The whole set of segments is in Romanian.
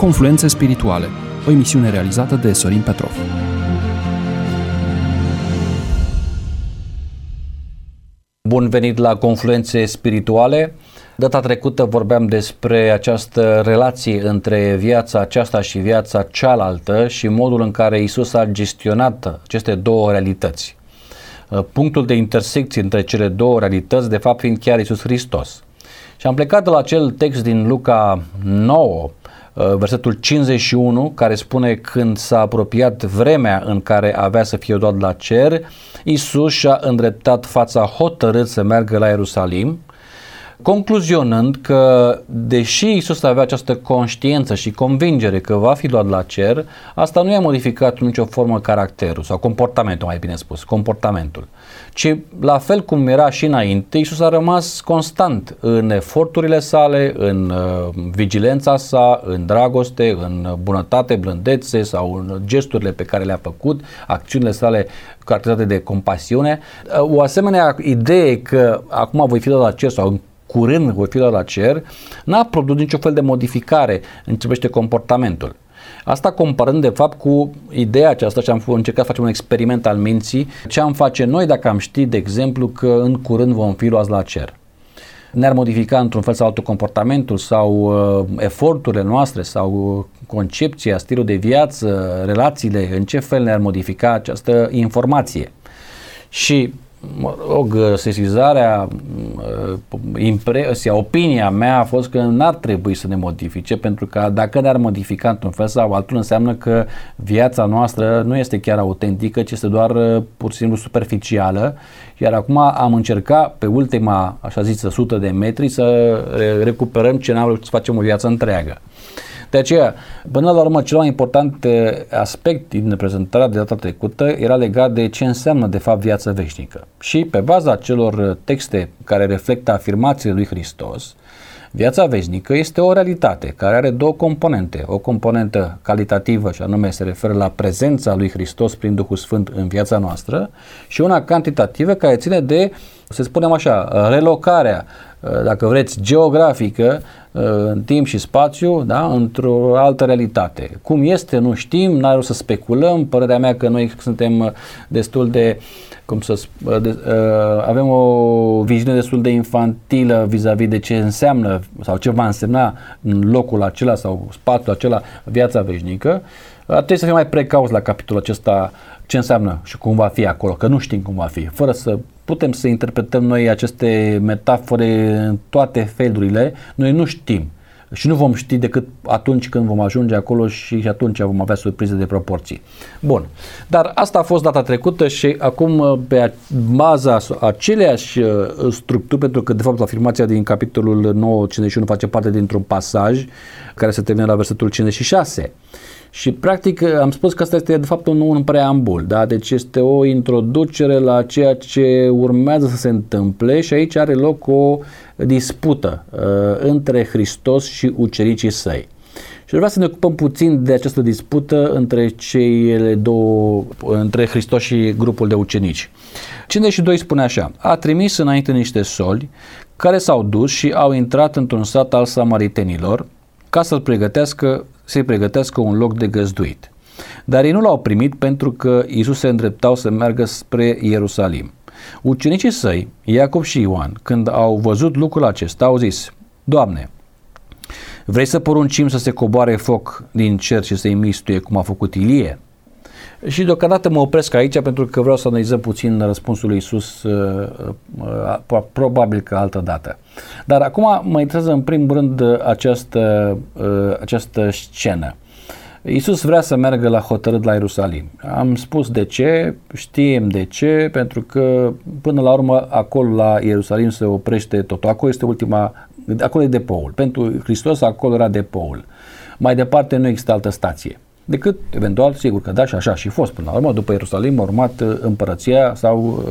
Confluențe spirituale, o emisiune realizată de Sorin Petrov. Bun venit la Confluențe spirituale. Data trecută vorbeam despre această relație între viața aceasta și viața cealaltă și modul în care Iisus a gestionat aceste două realități. Punctul de intersecție între cele două realități, de fapt, fiind chiar Iisus Hristos. Și am plecat de la acel text din Luca 9, versetul 51, care spune: când s-a apropiat vremea în care avea să fie luat la cer, Iisus și-a îndreptat fața hotărât să meargă la Ierusalim, concluzionând că, deși Iisus avea această conștiință și convingere că va fi luat la cer, asta nu i-a modificat în nicio formă caracterul sau comportamentul, mai bine spus, comportamentul. Ci, la fel cum era și înainte, Iisus a rămas constant în eforturile sale, în vigilența sa, în dragoste, în bunătate, blândețe sau în gesturile pe care le-a făcut, acțiunile sale caracterizate de compasiune. O asemenea idee că acum voi fi luat la cer sau în curând voi fi luat la cer, n-a produs nicio fel de modificare în ce privește comportamentul. Asta comparând de fapt cu ideea aceasta, și am încercat să facem un experiment al minții, ce am face noi dacă am ști, de exemplu, că în curând vom fi luați la cer. Ne-ar modifica într-un fel sau altul comportamentul sau eforturile noastre sau concepția, stilul de viață, relațiile, în ce fel ne-ar modifica această informație. Și sesizarea, impresia, opinia mea a fost că n-ar trebui să ne modifice, pentru că dacă ne-ar modifica într-un fel sau altul, înseamnă că viața noastră nu este chiar autentică, ci este doar pur și simplu superficială, iar acum am încercat pe ultima, așa zisă, 100 de metri să recuperăm ce n-am vrut să facem o viață întreagă. De aceea, până la urmă, cel mai important aspect din prezentarea de data trecută era legat de ce înseamnă de fapt viața veșnică. Și pe baza celor texte care reflectă afirmațiile lui Hristos, viața veșnică este o realitate care are două componente. O componentă calitativă, și anume se referă la prezența lui Hristos prin Duhul Sfânt în viața noastră, și una cantitativă care ține de, să spunem așa, relocarea, dacă vreți, geografică în timp și spațiu, da, într-o altă realitate. Cum este, nu știm, n-are rost să speculăm. Părerea mea că noi suntem destul de, avem o viziune destul de infantilă vis-a-vis de ce înseamnă sau ce va însemna în locul acela sau spațiul acela viața veșnică. Trebuie să fim mai precauți la capitolul acesta, ce înseamnă și cum va fi acolo, că nu știm cum va fi, fără să putem să interpretăm noi aceste metafore în toate felurile. Noi nu știm și nu vom ști decât atunci când vom ajunge acolo și atunci vom avea surprize de proporții. Bun, dar asta a fost data trecută și acum pe baza aceleași structuri, pentru că de fapt afirmația din capitolul 9:51 face parte dintr-un pasaj care se termină la versetul 56. Și practic am spus că asta este de fapt un preambul, da? Deci este o introducere la ceea ce urmează să se întâmple și aici are loc o dispută între Hristos și ucenicii săi. Și vreau să ne ocupăm puțin de această dispută între cele două, între Hristos și grupul de ucenici. 52 spune așa: a trimis înainte niște soli care s-au dus și au intrat într-un sat al samaritenilor ca să-i pregătească un loc de găzduit. Dar ei nu l-au primit pentru că Iisus se îndreptau să meargă spre Ierusalim. Ucenicii săi, Iacov și Ioan, când au văzut lucrul acesta, au zis: Doamne, vrei să poruncim să se coboare foc din cer și să-i mistuie cum a făcut Ilie? Și deocamdată mă opresc aici pentru că vreau să analizăm puțin răspunsul lui Iisus, probabil că altă dată. Dar acum mă interesează în primul rând această scenă. Iisus vrea să meargă la hotărât la Ierusalim. Am spus de ce, știm de ce, pentru că până la urmă acolo la Ierusalim se oprește totul. Acolo e depoul. Pentru Hristos acolo era depoul. Mai departe nu există altă stație decât, eventual, sigur că da, și așa și fost până la urmă, după Ierusalim a urmat împărăția sau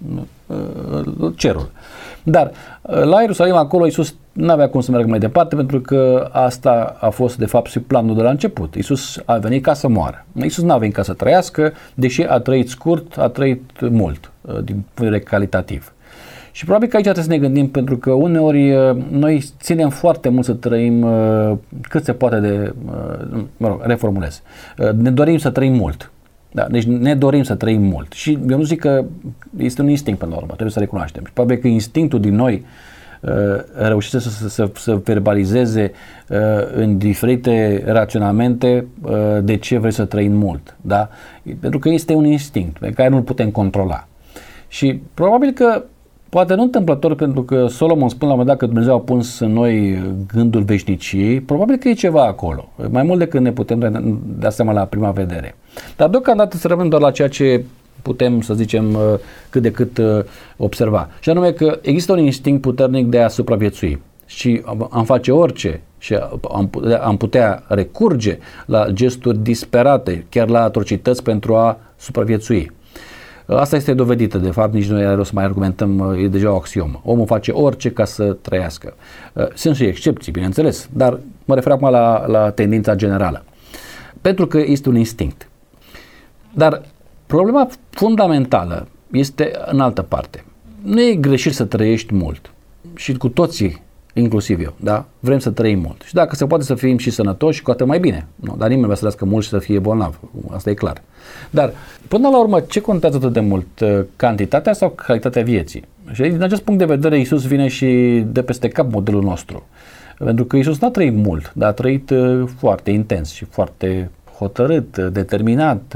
cerul. Dar la Ierusalim acolo Iisus nu avea cum să meargă mai departe, pentru că asta a fost de fapt și planul de la început. Iisus a venit ca să moară. Iisus n-a venit ca să trăiască, deși a trăit scurt, a trăit mult din punct de vedere calitativ. Și probabil că aici trebuie să ne gândim, pentru că uneori noi ținem foarte mult să trăim cât se poate de, reformulez, ne dorim să trăim mult. Da, deci ne dorim să trăim mult. Și eu nu zic că este un instinct până la urmă, trebuie să recunoaștem. Și probabil că instinctul din noi reușește să verbalizeze în diferite raționamente de ce vrei să trăim mult. Da? Pentru că este un instinct pe care nu-l putem controla. Și probabil că, poate nu întâmplător, pentru că Solomon spune la un moment dat că Dumnezeu a pus în noi gândul veșniciei, probabil că e ceva acolo, mai mult decât ne putem da seama la prima vedere. Dar deocamdată să rămânem doar la ceea ce putem, să zicem, cât de cât observa. Și anume că există un instinct puternic de a supraviețui și am face orice și am putea recurge la gesturi disperate, chiar la atrocități pentru a supraviețui. Asta este dovedită, de fapt, nici nu e rost să mai argumentăm, e deja o axiomă. Omul face orice ca să trăiască. Sunt și excepții, bineînțeles, dar mă refer acum la tendința generală. Pentru că este un instinct. Dar problema fundamentală este în altă parte. Nu e greșit să trăiești mult. Și cu toții, inclusiv eu, da? Vrem să trăim mult. Și dacă se poate să fim și sănătoși, cu atât mai bine. Nu, dar nimeni nu vrea să trăiască mult și să fie bolnav. Asta e clar. Dar, până la urmă, ce contează atât de mult? Cantitatea sau calitatea vieții? Și din acest punct de vedere, Iisus vine și dă peste cap modelul nostru. Pentru că Iisus n-a trăit mult, dar a trăit foarte intens și foarte hotărât, determinat,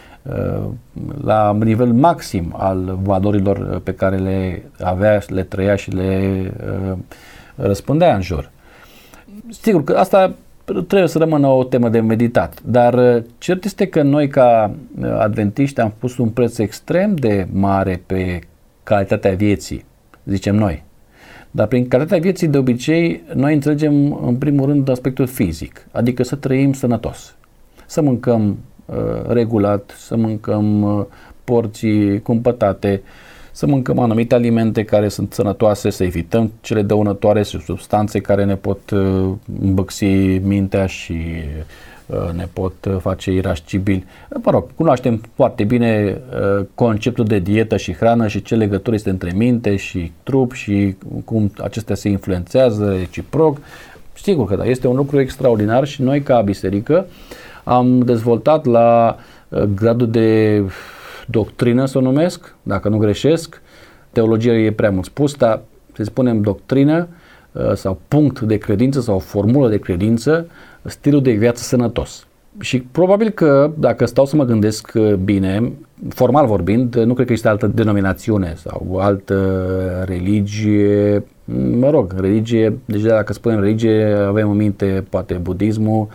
la nivel maxim al valorilor pe care le avea, le trăia și le răspundea în jur. Sigur că asta trebuie să rămână o temă de meditat, dar cert este că noi ca adventiști am pus un preț extrem de mare pe calitatea vieții, zicem noi. Dar prin calitatea vieții, de obicei, noi înțelegem în primul rând aspectul fizic, adică să trăim sănătos, să mâncăm regulat, să mâncăm porții cumpătate, să mâncăm anumite alimente care sunt sănătoase, să evităm cele dăunătoare și substanțe care ne pot îmbăxi mintea și ne pot face irascibili. Mă rog, cunoaștem foarte bine conceptul de dietă și hrană și ce legătură este între minte și trup și cum acestea se influențează reciproc. Sigur că da, este un lucru extraordinar și noi ca biserică am dezvoltat la gradul de doctrină, să o numesc, dacă nu greșesc. Teologia e prea mult spus, dar să spunem doctrină sau punct de credință sau formulă de credință, stilul de viață sănătos. Și probabil că, dacă stau să mă gândesc bine, formal vorbind, nu cred că există altă denominațiune sau altă religie, mă rog, religie, deci dacă spunem religie, avem în minte poate budismul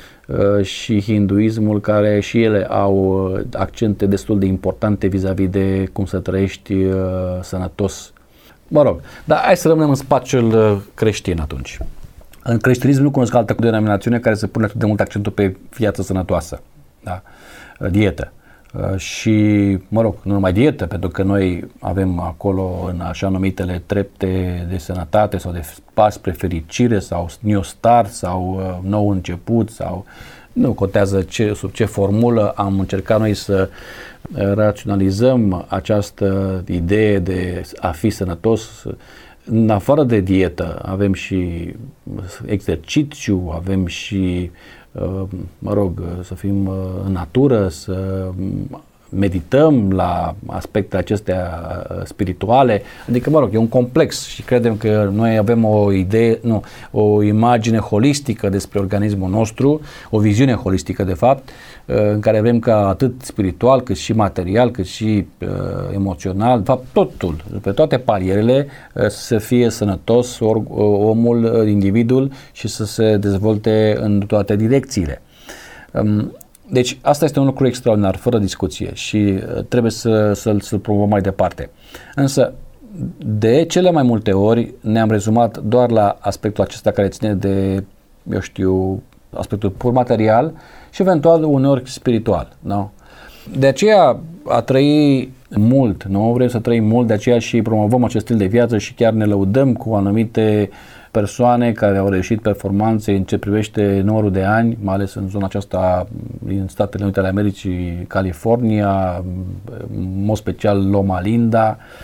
și hinduismul, care și ele au accente destul de importante vis-a-vis de cum să trăiești sănătos. Mă rog, dar hai să rămânem în spațiul creștin atunci. În creștinism nu cunosc altă denominațiune care să pune atât de mult accentul pe viață sănătoasă, da? Dietă. Și, mă rog, nu numai dietă, pentru că noi avem acolo în așa numitele trepte de sănătate sau de pas spre fericire sau new start sau nou început sau nu contează sub ce formulă am încercat noi să raționalizăm această idee de a fi sănătos. În afară de dietă avem și exercițiu, avem și, mă rog, să fim în natură, să medităm la aspectele acestea spirituale, adică, mă rog, e un complex și credem că noi avem o imagine holistică despre organismul nostru, o viziune holistică, de fapt, în care vrem ca atât spiritual, cât și material, cât și emoțional, de fapt, totul, pe toate palierele, să fie sănătos omul, individul și să se dezvolte în toate direcțiile. Deci asta este un lucru extraordinar, fără discuție și trebuie să-l promovăm mai departe. Însă, de cele mai multe ori ne-am rezumat doar la aspectul acesta care ține de, eu știu, aspectul pur material și eventual uneori spiritual. Nu? De aceea a trăi mult, nu? Vrem să trăim mult, de aceea și promovăm acest stil de viață și chiar ne lăudăm cu anumite persoane care au reușit performanțe în ce privește numărul de ani, mai ales în zona aceasta din Statele Unite ale Americii, California, în mod special Loma Linda,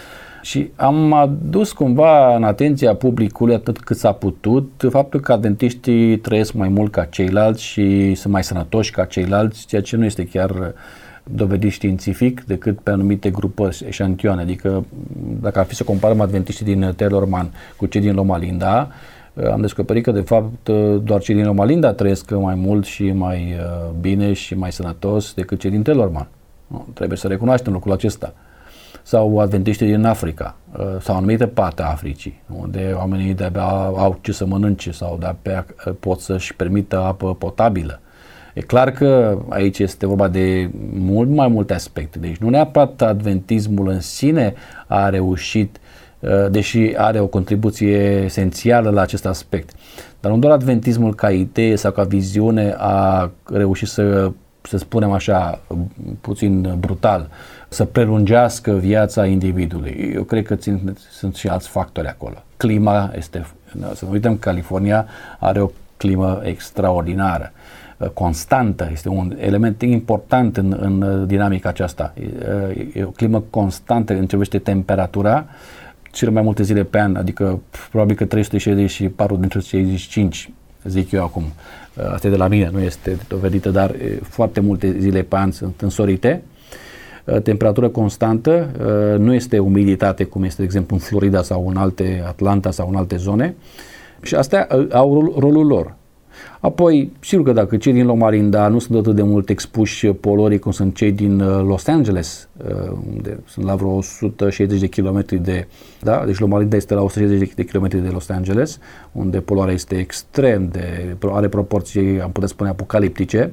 Și am adus cumva în atenția publicului atât cât s-a putut faptul că adventiștii trăiesc mai mult ca ceilalți și sunt mai sănătoși ca ceilalți, ceea ce nu este chiar dovedit științific decât pe anumite grupări, eșantioane. Adică dacă ar fi să comparăm adventiștii din Telorman cu cei din Loma Linda, am descoperit că de fapt doar cei din Loma Linda trăiesc mai mult și mai bine și mai sănătos decât cei din Telorman. Trebuie să recunoaștem lucrul acesta. Sau adventiștii din Africa sau anumite parte a Africii, unde oamenii de-abia au ce să mănânce sau de-abia pot să-și permită apă potabilă. E clar că aici este vorba de mult mai multe aspecte. Deci nu neapărat adventismul în sine a reușit, deși are o contribuție esențială la acest aspect. Dar nu doar adventismul ca idee sau ca viziune a reușit să spunem așa, puțin brutal, să prelungească viața individului. Eu cred că sunt și alți factori acolo. Clima este, să nu uităm, California are o climă extraordinară, constantă, este un element important în dinamica aceasta. E o climă constantă în ce privește temperatura, cele mai multe zile pe an, adică probabil că 364 dintre 65, zic eu acum. Asta e de la mine, nu este dovedită, dar foarte multe zile pe an sunt însorite. Temperatură constantă, nu este umiditate cum este, de exemplu, în Florida sau în alte, Atlanta sau în alte zone. Și astea au rolul lor. Apoi, sigur că dacă cei din Loma Linda nu sunt atât de mult expuși poluării cum sunt cei din Los Angeles, unde sunt la vreo 160 de kilometri de... Da? Deci Loma Linda este la 160 de kilometri de Los Angeles, unde poluarea este extrem de... are proporții, am putea spune, apocaliptice.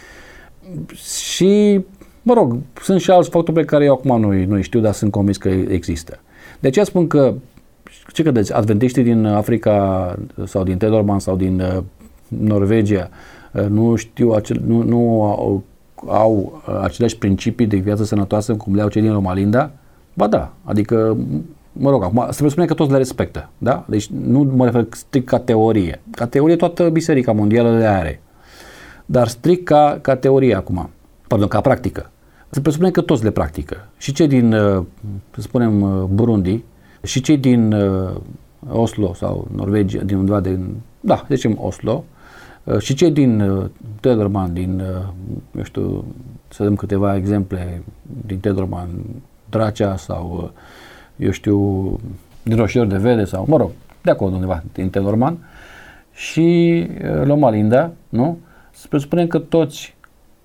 Și, mă rog, sunt și alți factori pe care eu acum nu știu, dar sunt convins că există. De aceea spun că, ce credeți, adventiștii din Africa sau din Telorman sau din Norvegia nu știu, nu au aceleași principii de viață sănătoasă cum le au cei din Loma Linda? Ba da, adică, mă rog, acum să vă spune că toți le respectă, da? Deci nu mă refer strict ca teorie. Ca teorie toată Biserica Mondială le are, dar strict ca teorie acum, pardon, ca practică. Să presupune că toți le practică. Și cei din, să spunem, Burundi, și cei din Oslo sau Norvegia, din undeva da, zicem Oslo, și cei din Telorman, din, eu știu, să dăm câteva exemple din Telorman, Dracea sau, eu știu, din Roșiori de Vede sau, mă rog, de acolo undeva, din Telorman și Loma Linda, nu? Să presupunem că toți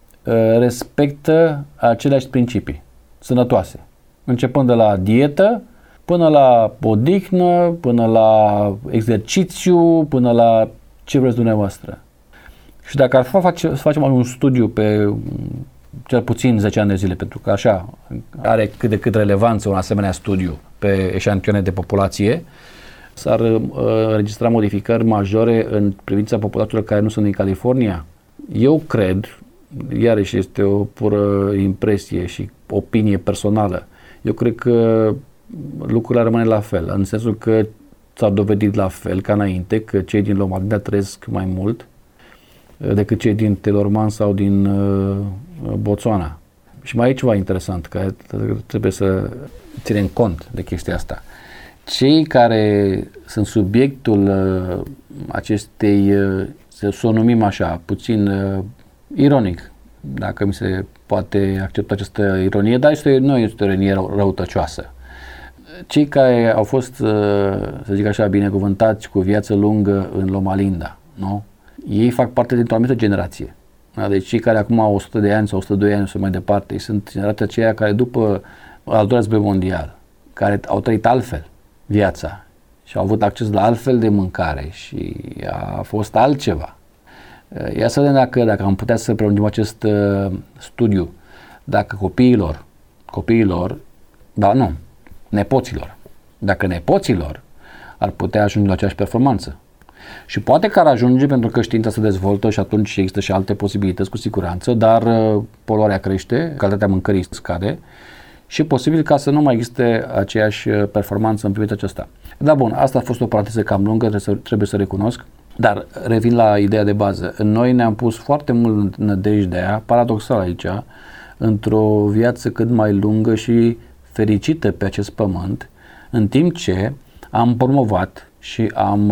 respectă aceleași principii sănătoase, începând de la dietă, până la odihnă, până la exercițiu, până la ce vreți dumneavoastră. Și dacă ar să facem un studiu pe cel puțin 10 ani de zile, pentru că așa are cât de cât relevanță un asemenea studiu pe eșantioane de populație, s-ar înregistra modificări majore în privința populațiilor care nu sunt din California. Eu cred, iarăși este o pură impresie și opinie personală, eu cred că lucrurile rămâne la fel, în sensul că s-a dovedit la fel ca înainte, că cei din Loma Linda trăiesc mai mult decât cei din Telorman sau din Botswana. Și mai e ceva interesant, că trebuie să ținem cont de chestia asta. Cei care sunt subiectul acestei, să o numim așa, puțin ironic, dacă mi se poate accepta această ironie, dar nu este o ironie răutăcioasă. Cei care au fost, să zic așa, binecuvântați cu viață lungă în Loma Linda, nu? Ei fac parte dintr-o anumită generație. Da? Deci cei care acum au 100 de ani sau 102 ani sau mai departe, ei sunt generația aceia care după al doilea război mondial, care au trăit altfel viața și au avut acces la altfel de mâncare și a fost altceva. Ia să vedem dacă am putea să prelungim acest studiu, dacă copiilor, da, nu, nepoților, dacă nepoților ar putea ajunge la aceeași performanță. Și poate că ar ajunge pentru că știința se dezvoltă și atunci există și alte posibilități cu siguranță, dar poluarea crește, calitatea mâncării scade și e posibil ca să nu mai existe aceeași performanță în privința aceasta. Dar bun, asta a fost o paranteză cam lungă, trebuie să recunosc, dar revin la ideea de bază. Noi ne-am pus foarte mult nădejdea, paradoxal aici, într-o viață cât mai lungă și fericită pe acest pământ, în timp ce am promovat și am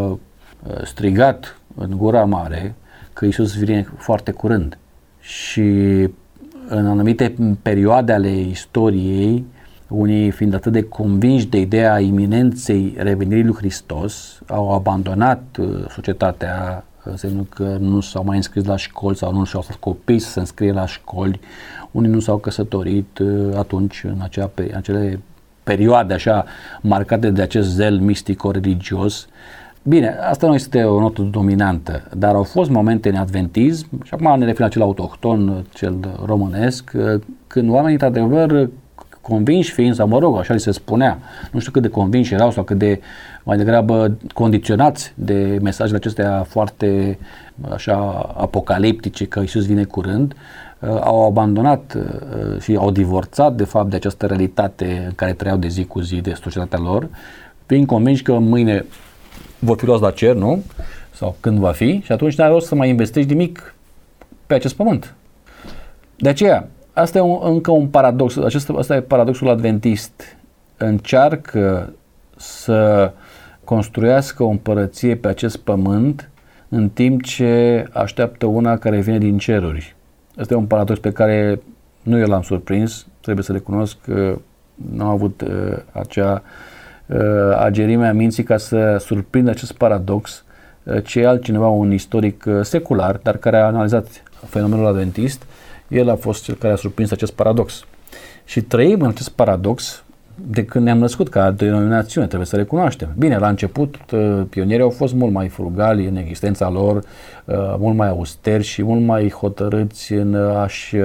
strigat în gura mare că Iisus vine foarte curând. Și în anumite perioade ale istoriei, unii fiind atât de convinși de ideea iminenței revenirii lui Hristos, au abandonat societatea, însemnând că nu s-au mai înscris la școli sau nu și-au fost copii să se înscrie la școli, unii nu s-au căsătorit atunci, în acele perioade așa marcate de acest zel mistico-religios. Bine, asta nu este o notă dominantă, dar au fost momente în adventism, și acum ne referim la cel autohton, cel românesc, când oamenii, într-adevăr, convinși fiind, sau mă rog, așa li se spunea, nu știu cât de convinși erau sau cât de mai degrabă condiționați de mesajele acestea foarte așa apocaliptice că Iisus vine curând, au abandonat și au divorțat de fapt de această realitate în care trăiau de zi cu zi de societatea lor, fiind convinși că mâine vor fi luați la cer, nu? Sau când va fi, și atunci n-are rost să mai investești nimic pe acest pământ. De aceea, asta e încă un paradox, asta e paradoxul adventist. Încearcă să construiască o împărăție pe acest pământ în timp ce așteaptă una care vine din ceruri. Asta e un paradox pe care nu eu l-am surprins, trebuie să recunosc că nu am avut acea agerime a minții ca să surprindă acest paradox, ci altcineva, un istoric secular, dar care a analizat fenomenul adventist, el a fost cel care a surprins acest paradox. Și trăim în acest paradox de când ne-am născut ca denominațiune, trebuie să recunoaștem. Bine, la început pionierii au fost mult mai frugali în existența lor, mult mai austeri și mult mai hotărâți în a-și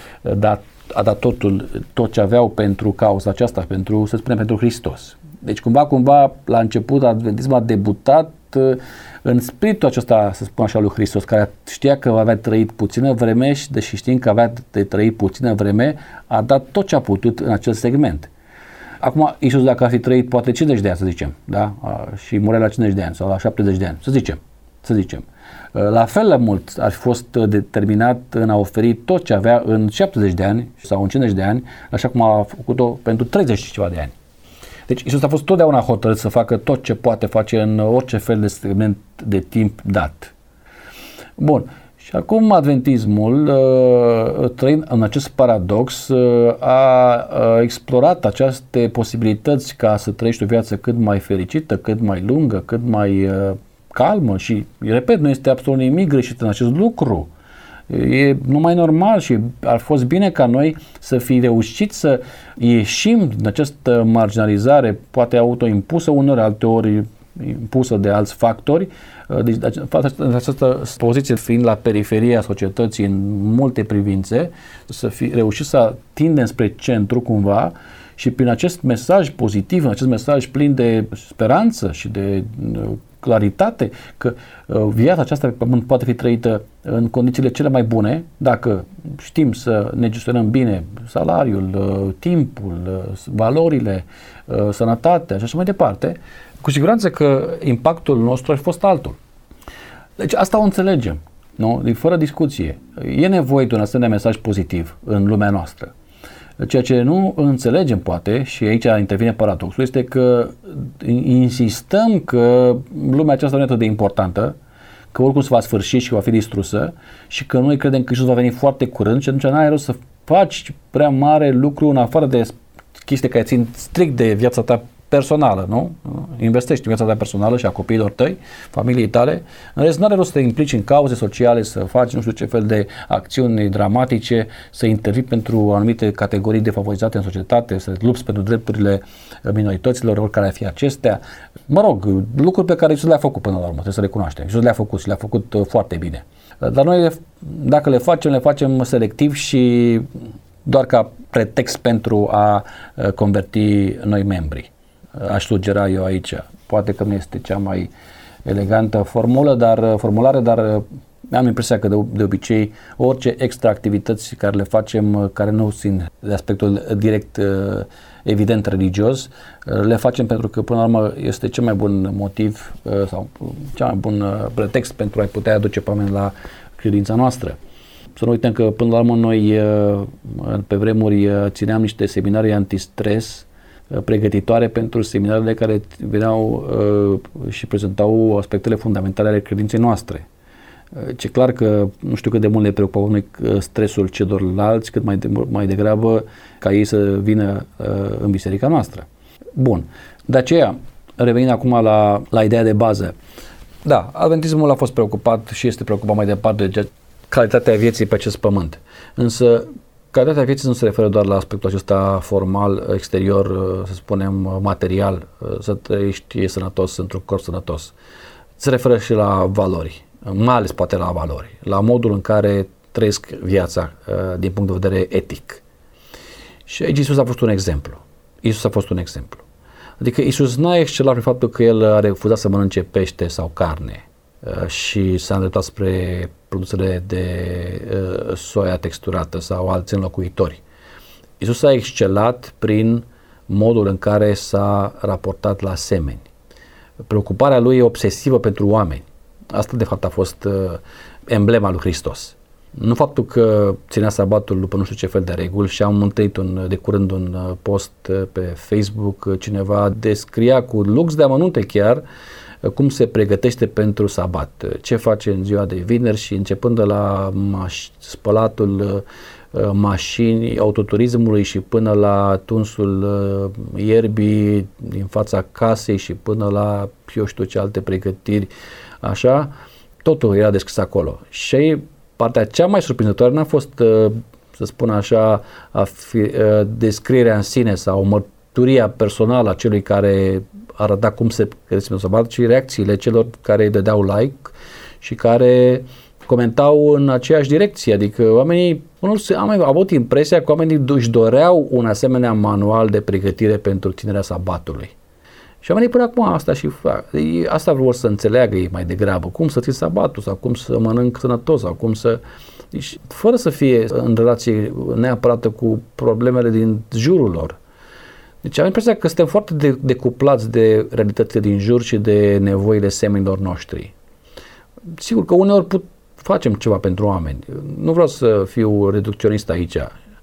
da tot ce aveau pentru cauza aceasta, pentru, să spunem, pentru Hristos. Deci cumva la început adventismul a debutat în spiritul acesta, să spun așa, lui Hristos, care știa că avea trăit puțină vreme și deși știind că avea de trăit puțină vreme, a dat tot ce a putut în acel segment. Acum, Iisus, dacă ar fi trăit poate 50 de ani, să zicem, da? Și murea la 50 de ani sau la 70 de ani, să zicem. La fel de mult ar fi fost determinat în a oferi tot ce avea în 70 de ani sau în 50 de ani, așa cum a făcut-o pentru 30 și ceva de ani. Deci Iisus a fost totdeauna hotărât să facă tot ce poate face în orice fel de segment de timp dat. Bun. Și acum adventismul, trăind în acest paradox, a explorat aceste posibilități ca să trăiești o viață cât mai fericită, cât mai lungă, cât mai calmă și, repet, nu este absolut nimic greșit în acest lucru. E numai normal și ar fost bine ca noi să fi reușit să ieșim din această marginalizare, poate autoimpusă, uneori, alteori impusă de alți factori. Deci, această poziție fiind la periferia societății în multe privințe, să fi reușit să tindem spre centru cumva și prin acest mesaj pozitiv, în acest mesaj plin de speranță și de claritate, că viața aceasta pe pământ poate fi trăită în condițiile cele mai bune, dacă știm să ne gestionăm bine salariul, timpul, valorile, sănătatea și așa mai departe, cu siguranță că impactul nostru ar fi fost altul. Deci asta o înțelegem, nu? Fără discuție. E nevoie de un asemenea mesaj pozitiv în lumea noastră. Ceea ce nu înțelegem poate, și aici intervine paradoxul, este că insistăm că lumea aceasta nu e atât de importantă, că oricum se va sfârși și va fi distrusă și că noi credem că Iisus va veni foarte curând și atunci n-ai rost să faci prea mare lucru în afară de chestii care țin strict de viața ta personală, nu? Investești în viața ta personală și a copiilor tăi, familiei tale. În rest, nu are rost să te implici în cauze sociale, să faci nu știu ce fel de acțiuni dramatice, să intervii pentru anumite categorii defavorizate în societate, să lupți pentru drepturile minorităților, oricare ar fi acestea. Mă rog, lucruri pe care Iisus le-a făcut până la urmă, trebuie să recunoaștem. Iisus le-a făcut și le-a făcut foarte bine. Dar noi, dacă le facem selectiv și doar ca pretext pentru a converti noi membri. Aș sugera eu aici. Poate că nu este cea mai elegantă formulare, dar am impresia că de obicei orice extra activități care le facem, care nu țin de aspectul direct evident religios, le facem pentru că până la urmă este cel mai bun motiv sau cel mai bun pretext pentru a putea aduce pe oameni la credința noastră. Să nu uităm că până la urmă noi pe vremuri țineam niște seminarii antistres pregătitoare pentru seminarele care veneau și prezentau aspectele fundamentale ale credinței noastre. Ce clar că nu știu cât de mult le preocupă noi stresul celorlalți, cât mai degrabă ca ei să vină în biserica noastră. Bun. De aceea, revenind acum la ideea de bază, da, adventismul a fost preocupat și este preocupat mai departe de calitatea vieții pe acest pământ. Însă, calitatea vieții nu se referă doar la aspectul acesta formal, exterior, să spunem, material, să trăiești sănătos într-un corp sănătos. Se referă și la valori, mai ales poate la valori, la modul în care trăiesc viața din punct de vedere etic. Și aici Iisus a fost un exemplu. Adică Iisus n-a excelat prin faptul că El a refuzat să mănânce pește sau carne și s-a îndreptat spre produsele de soia texturată sau alți înlocuitori. Iisus a excelat prin modul în care s-a raportat la semeni. Preocuparea Lui e obsesivă pentru oameni. Asta de fapt a fost emblema lui Hristos. Nu faptul că ținea sabatul după nu știu ce fel de reguli, și am întâlnit de curând un post pe Facebook, cineva descria cu lux de amănunte chiar cum se pregătește pentru sabat, ce face în ziua de vineri și începând de la spălatul mașini, autoturismului și până la tunsul ierbii din fața casei și până la eu știu ce alte pregătiri, așa, totul era descris acolo. Și partea cea mai surprinzătoare n-a fost, să spun așa, descrierea în sine sau mărturia personală a celui care arăta cum se pregătește pentru sabat, ci reacțiile celor care îi dădeau like și care comentau în aceeași direcție. Adică oamenii, am avut impresia că oamenii își doreau un asemenea manual de pregătire pentru ținerea sabatului. Și oamenii până acum asta și fac. Asta vor să înțeleagă ei mai degrabă. Cum să ții sabatul sau cum să mănânc sănătos sau cum să... Deci, fără să fie în relație neapărat cu problemele din jurul lor. Deci am impresia că suntem foarte decuplați de realitățile din jur și de nevoile semenilor noștri. Sigur că uneori facem ceva pentru oameni. Nu vreau să fiu reducționist aici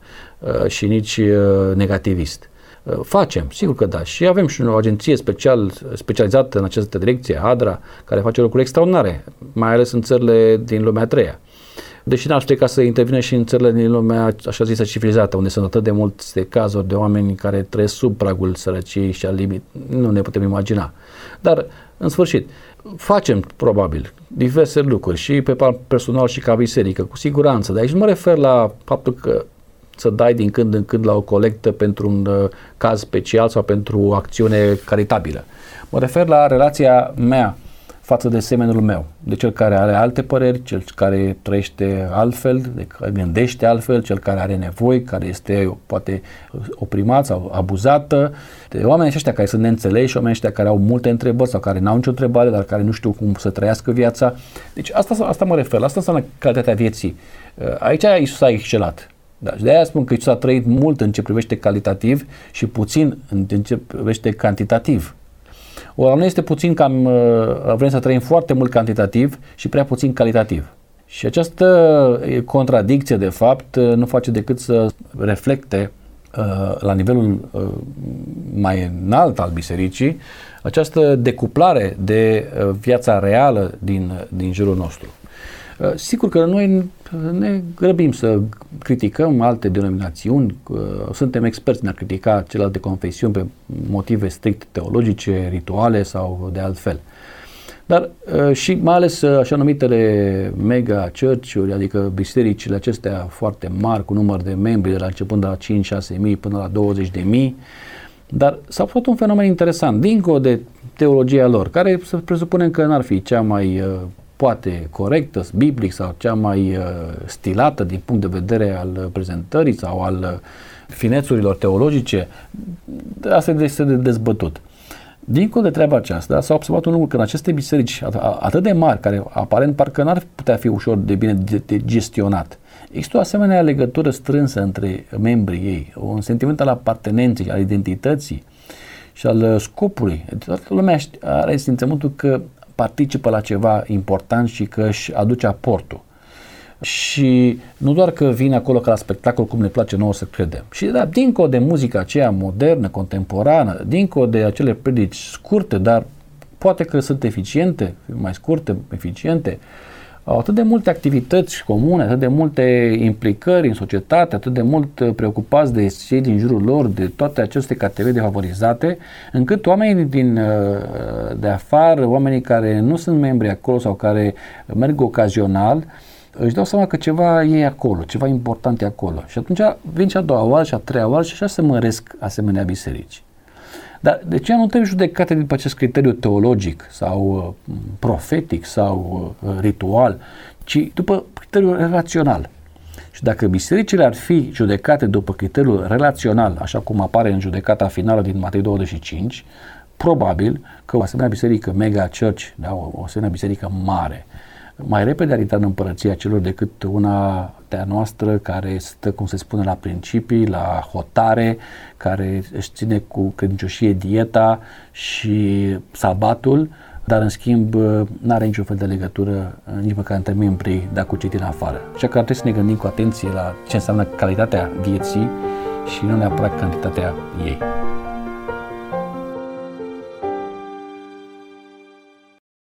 și nici negativist. Facem, sigur că da. Și avem și o agenție specializată în această direcție, ADRA, care face lucruri extraordinare, mai ales în țările din lumea a treia. Deși n-ar trebui ca să intervine și în țările din lumea așa zisă civilizată, unde sunt atât de multe cazuri de oameni care trăiesc sub pragul sărăciei și al limit, nu ne putem imagina. Dar, în sfârșit, facem probabil diverse lucruri și pe plan personal și ca biserică, cu siguranță. Dar aici nu mă refer la faptul că să dai din când în când la o colectă pentru un caz special sau pentru o acțiune caritabilă. Mă refer la relația mea față de semenul meu, de cel care are alte păreri, cel care trăiește altfel, gândește altfel, cel care are nevoi, care este poate oprimat sau abuzată, de oamenii aceștia care sunt neînțeleși, oamenii aceștia care au multe întrebări sau care n-au nicio întrebare, dar care nu știu cum să trăiască viața. Deci asta mă refer, asta înseamnă calitatea vieții. Aici Iisus a excelat. Da, și de aia spun că Iisus a trăit mult în ce privește calitativ și puțin în ce privește cantitativ. Ori noi este puțin cam, vrem să trăim foarte mult cantitativ și prea puțin calitativ. Și această contradicție, de fapt, nu face decât să reflecte la nivelul mai înalt al bisericii această decuplare de viața reală din jurul nostru. Sigur că noi ne grăbim să criticăm alte denominațiuni, suntem experți în a critica celelalte confesiuni pe motive strict teologice, rituale sau de altfel. Dar și mai ales așa numitele mega church-uri, adică bisericile acestea foarte mari, cu număr de membri de la începând de la 5-6 mii până la 20.000, dar s-a făcut un fenomen interesant, dincolo de teologia lor, care să presupunem că n-ar fi cea mai poate corectă, biblic sau cea mai stilată din punct de vedere al prezentării sau al finețurilor teologice, asta este de dezbătut. Dincolo de treaba aceasta, s-a observat un lucru, că în aceste biserici atât de mari, care aparent parcă n-ar putea fi ușor de bine de gestionat, există o asemenea legătură strânsă între membrii ei, un sentiment al apartenenței, al identității și al scopului. Toată lumea are simțământul că participă la ceva important și că își aduce aportul. și nu doar că vin acolo ca la spectacol cum ne place nouă să credem. Și da, dincolo de muzica aceea modernă, contemporană, dincolo de acele predici scurte, dar poate că sunt eficiente, mai scurte, eficiente, au atât de multe activități comune, atât de multe implicări în societate, atât de mult preocupați de cei din jurul lor, de toate aceste categorii defavorizate, încât oamenii de afară, oamenii care nu sunt membri acolo sau care merg ocazional, își dau seama că ceva e acolo, ceva important e acolo. Și atunci vin și a doua oară și a treia oară și așa se măresc asemenea biserici. Dar de ce nu trebuie judecate după acest criteriu teologic sau profetic sau ritual, ci după criteriul relațional? Și dacă bisericile ar fi judecate după criteriul relațional, așa cum apare în judecata finală din Matei 25, probabil că o asemenea biserică mega church, da, o asemenea biserică mare, mai repede ar intra în împărăția celor decât una de-a noastră care stă, cum se spune, la principii, la hotare, care își ține cu credincioșie dieta și sabatul, dar în schimb n-are niciun fel de legătură nici măcar între membrii de a cuciti în afară. Așa că ar trebui să ne gândim cu atenție la ce înseamnă calitatea vieții și nu neapărat cantitatea ei.